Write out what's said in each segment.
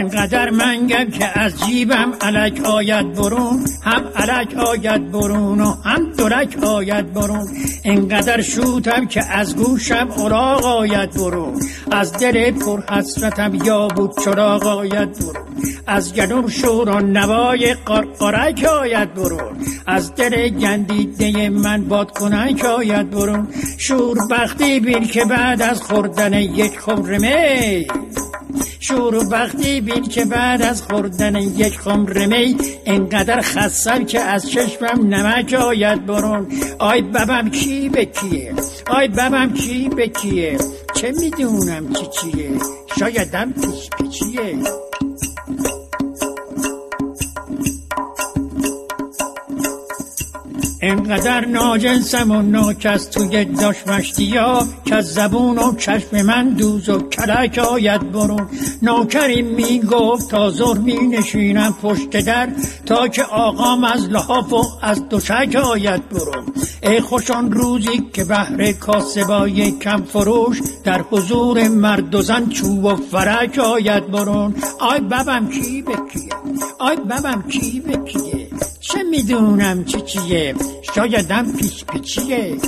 انقدر منگم که از جیبم الک آید برون، هم الک آید برون و هم دلک آید برون. انقدر شوتم که از گوشم اراغ آید برون، از دل پر حسرتم یا بود چراغ آید برون. از گلوم شور و نوای قرقرک آید برون، از دل گندیده من بادکنک آید برون. شور بختی بین که بعد از خوردن یک خمر می، شور بختی بین که بعد از خوردن یک خمر می، انقدر خستم که از چشمم نمک آید برون. آی ببم کی به کیه، آی ببم کی به کیه، چه میدونم چی چیه، شایدم پیش پیچیه. انقدر ناجنسم و ناکس توی داش مشتیا، که از زبون و چشم من دوز و کلک آید برون. نوکری میگفت تا ظهر می نشینم پشت در، تا که آقام از لحاف و از دوشک آید برون. ای خوش آن روزی که بهر کاسبای کم فروش، در حضور مرد و زن چوب و فرک آید برون. آی ببم کی به کیه، آی ببم کی به کیه، چه میدونم چی چیه، شایدم پیش پیچیه.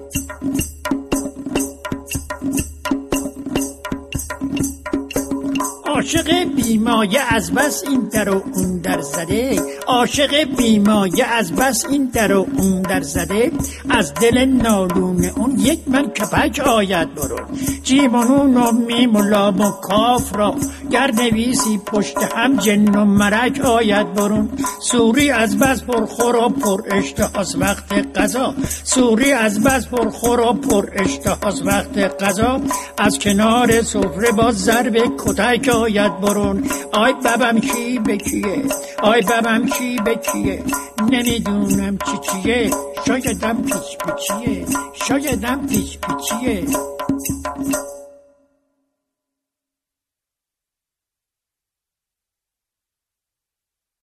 عاشق بیمایه از بس این در و اون در زده، عاشق بیمایه از بس این در و اون در زده. از دل نالون اون یک من کپک آید برون. جیم و نون و میم و لام و کاف را گر نویسی پشت هم جن و مرک آید برون. سوری از بس پرخور و پر اشتهاست وقت غذا، سوری از بس پرخور و پر اشتهاست وقت غذا. از کنار سفره با ضرب کتک آید برون. آی ببم کی به کیه، آی ببم کی به کیه، نمیدونم چی چیه، شایدم پیچ پیچیه، شایدم پیچ پیچیه.